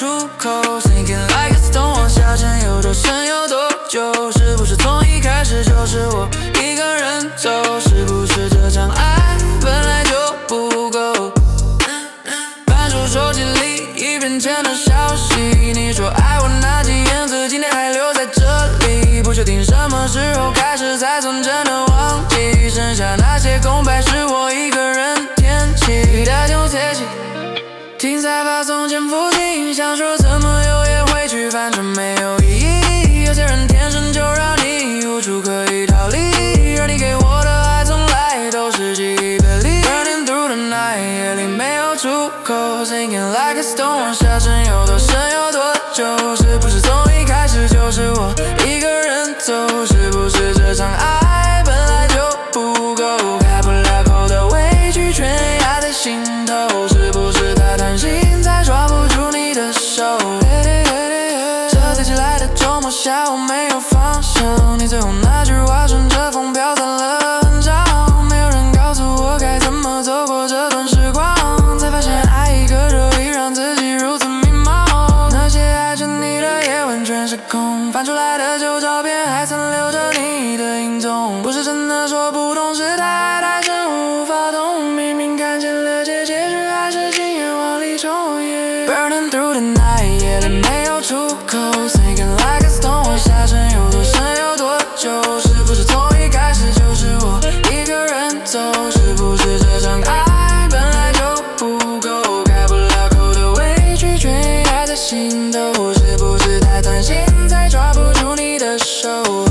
出口 Sinking like a stone 往下沉有多深有多久？是不是从一开始就是我一个人走？是不是这场爱本来就不够？翻出手机里一片天的消息，你说爱我那几言字今天还留在这里，不确定什么时候开始才算真的忘记，剩下那些空白是我一个人填起的旧贴起，听才发送前附近，想说怎么有也回去，反正没有意义。有些人天生就让你无处可以逃离，而你给我的爱从来都是记忆别离。Burning through the night， 夜里没有出口 ，Sinking like a stone， 往下沉有多深有多久？是不是从一开始就是我一个人走？是不是这场爱本来就不够？开不了口的委屈全压在心头，是不是太贪心才抓不住你的手？这飞起来的周末下午没有方向，你最后那句话顺着风飘散了很长，没有人告诉我该怎么走过这段时光，才发现爱一个容易让自己如此迷茫。那些爱着你的夜晚全是空，翻出来的旧照片还残留着你的影踪，不是真的说不懂，是太深无法懂，明明看见了结局还是情愿往里冲。Burning through the night， 夜里没有出口 Sinking like a stone， 往下沉有多深有多久？是不是从一开始就是我一个人走？是不是这场爱本来就不够？开不了口的委屈全压在心头，是不是太贪心才抓不住你的手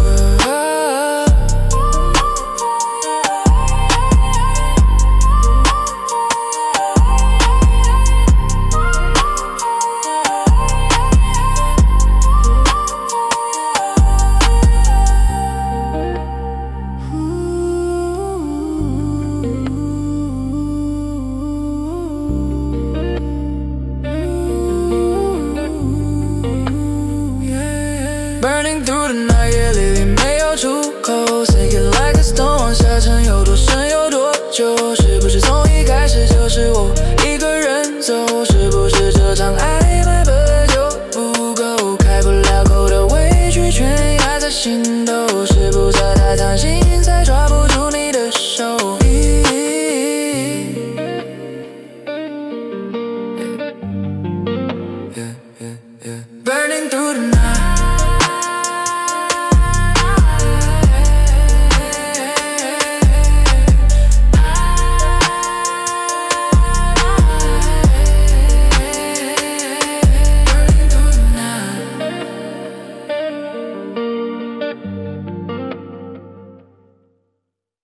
？Burning through the night， 夜里没有出口 Sinking like a stone， 往下沉有多深有多久？是不是从一开始就是我一个人走？是不是这场爱本来就不够？开不了口的委屈全压在心头，是不是太贪心才抓不住你的手？Burning through the night。